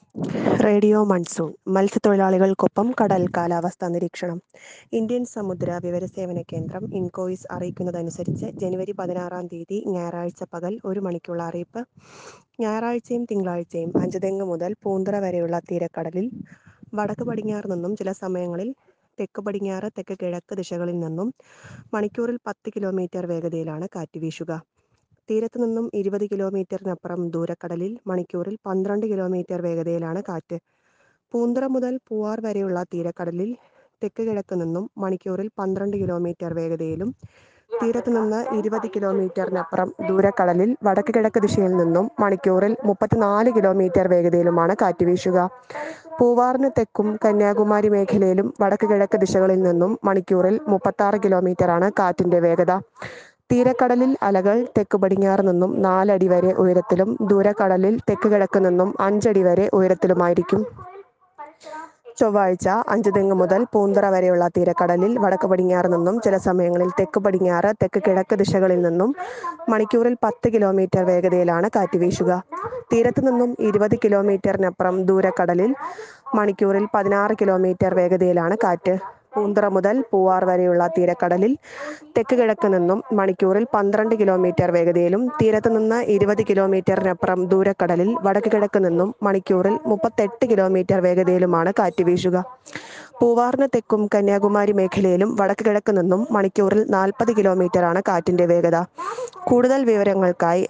Radio monsoon മത്സ്യത്തൊഴിലാളികൾക്കൊപ്പം കടൽ കാലാവസ്ഥാ നിരീക്ഷണം. ഇന്ത്യൻ സമുദ്ര വിവരസേവന കേന്ദ്രം ഇൻകോയിസ് അറിയിക്കുന്നതനുസരിച്ച് ജനുവരി 16 ഞായറാഴ്ച പകൽ 1 മണിക്കുള്ള അറിയിപ്പ്. ഞായറാഴ്ചയും തിങ്കളാഴ്ചയും അഞ്ചുതെങ്ങ് മുതൽ പൂന്തറ വരെയുള്ള തീരക്കടലിൽ വടക്ക് പടിഞ്ഞാറ് നിന്നും ചില സമയങ്ങളിൽ തെക്ക് പടിഞ്ഞാറ് തെക്ക് കിഴക്ക് ദിശകളിൽ നിന്നും മണിക്കൂറിൽ 10 കിലോമീറ്റർ വേഗതയിലാണ് കാറ്റ് വീശുക. തീരത്ത് നിന്നും 20 കിലോമീറ്ററിനപ്പുറം ദൂരക്കടലിൽ മണിക്കൂറിൽ 12 കിലോമീറ്റർ വേഗതയിലാണ് കാറ്റ്. പൂന്തറ മുതൽ പൂവാർ വരെയുള്ള തീരക്കടലിൽ തെക്ക് കിഴക്ക് നിന്നും മണിക്കൂറിൽ 12 കിലോമീറ്റർ വേഗതയിലും തീരത്ത് നിന്ന് 20 കിലോമീറ്ററിനപ്പുറം ദൂരക്കടലിൽ വടക്ക് കിഴക്ക് ദിശയിൽ നിന്നും മണിക്കൂറിൽ 34 കിലോമീറ്റർ വേഗതയിലുമാണ് കാറ്റ് വീശുക. പൂവാറിന് തെക്കും കന്യാകുമാരി മേഖലയിലും വടക്ക് കിഴക്ക് ദിശകളിൽ നിന്നും മണിക്കൂറിൽ 36 കിലോമീറ്ററാണ് കാറ്റിന്റെ വേഗത. തീരക്കടലിൽ അലകൾ തെക്ക് പടിഞ്ഞാറ് നിന്നും 4 അടി വരെ ഉയരത്തിലും ദൂരക്കടലിൽ തെക്ക് കിഴക്ക് നിന്നും 5 അടി വരെ ഉയരത്തിലുമായിരിക്കും. ചൊവ്വാഴ്ച അഞ്ചുതെങ്ങ് മുതൽ പൂന്തറ വരെയുള്ള തീരക്കടലിൽ വടക്ക് പടിഞ്ഞാറ് നിന്നും ചില സമയങ്ങളിൽ തെക്ക് പടിഞ്ഞാറ് തെക്ക് കിഴക്ക് ദിശകളിൽ നിന്നും മണിക്കൂറിൽ 10 കിലോമീറ്റർ വേഗതയിലാണ് കാറ്റ് വീശുക. തീരത്ത് നിന്നും 20 കിലോമീറ്ററിനപ്പുറം ദൂരക്കടലിൽ മണിക്കൂറിൽ 16 കിലോമീറ്റർ വേഗതയിലാണ് കാറ്റ്. പൂന്തറ മുതൽ പൂവാർ വരെയുള്ള തീരക്കടലിൽ തെക്ക് കിഴക്ക് നിന്നും മണിക്കൂറിൽ 12 കിലോമീറ്റർ വേഗതയിലും തീരത്ത് നിന്ന് 20 കിലോമീറ്ററിനപ്പുറം ദൂരക്കടലിൽ വടക്ക് കിഴക്ക് നിന്നും മണിക്കൂറിൽ 38 കിലോമീറ്റർ വേഗതയിലുമാണ് കാറ്റ് വീശുക. പൂവാറിന് തെക്കും കന്യാകുമാരി മേഖലയിലും വടക്ക് കിഴക്ക് നിന്നും മണിക്കൂറിൽ 40 കിലോമീറ്ററാണ് കാറ്റിന്റെ വേഗത. കൂടുതൽ വിവരങ്ങൾക്കായി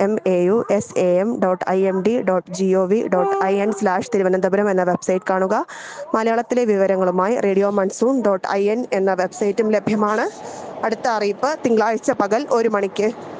mau.sam.imd.gov.in/തിരുവനന്തപുരം എന്ന വെബ്സൈറ്റ് കാണുക. മലയാളത്തിലെ വിവരങ്ങളുമായി radio-monsoon.in എന്ന വെബ്സൈറ്റും ലഭ്യമാണ്. അടുത്ത അറിയിപ്പ് തിങ്കളാഴ്ച പകൽ 1 മണിക്ക്.